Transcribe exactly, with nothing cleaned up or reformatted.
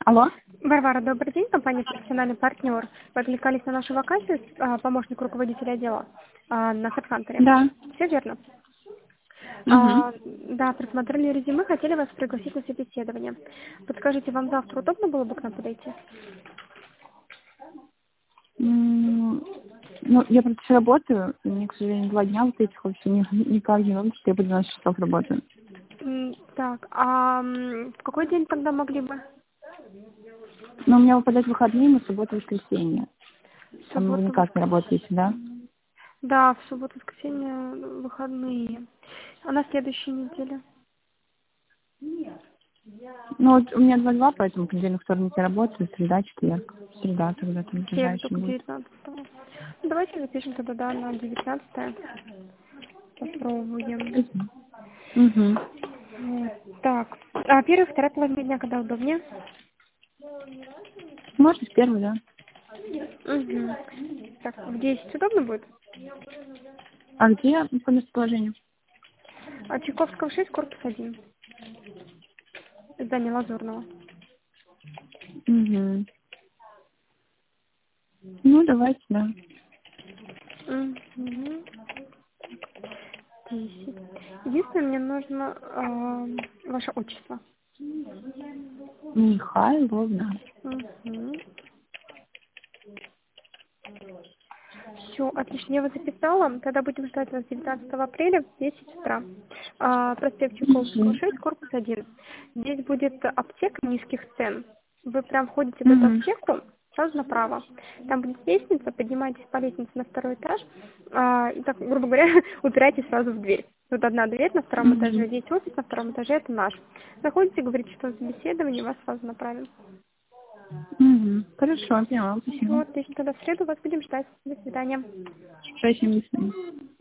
Алло? Варвара, добрый день, компания «Профессиональный партнер». Вы откликались на нашу вакансию, а, помощник руководителя отдела а, на HeadHunter. Да. Все верно? Угу. А, да, просмотрели резюме, хотели вас пригласить на собеседование. Подскажите, вам завтра удобно было бы к нам подойти? Ну, я просто сейчас работаю, и мне, к сожалению, два дня вот этих вообще ни- никак не могу, что я по двенадцать часов работаю. М, Так, а м, в какой день тогда могли бы? Но у меня выпадают выходные на субботу и воскресенье. В Там вы субботу, никак не работаете, да? воскресенье. Да, в субботу, воскресенье, выходные. А на следующей неделе? Ну, вот у меня два-два, поэтому понедельник, вторник я работаю, среда, четверг. Среда тогда там Среду, ближайший только будет. девятнадцатого. Ну, давайте запишем тогда, да, на девятнадцатое. Попробуем. Угу. Вот. Так, а первая, вторая половина дня, когда удобнее? Можно с первой, да? Угу. Так, в десять удобно будет? А где по местоположению? А Чайковского шесть, корпус один. Здание Лазурного. Угу. Ну, давайте, да. Угу. десять. Единственное, мне нужно э, ваше отчество. Михайловна. Угу. Все, отлично, я вас записала. Тогда будем ждать вас девятнадцатого апреля в десять утра. А, проспект Чайковского Угу. шесть, корпус один. Здесь будет аптека низких цен. Вы прям входите в эту Угу. аптеку, сразу направо. Там будет лестница, поднимаетесь по лестнице на второй этаж, а, и так, грубо говоря, упираетесь сразу в дверь. Тут одна дверь на втором Угу. этаже, здесь офис, на втором этаже это наш. Заходите, говорите, что собеседование, вас сразу направим. Угу. Хорошо, поняла, спасибо. Вот, отлично, тогда в среду вас будем ждать. До свидания. Спасибо, до свидания.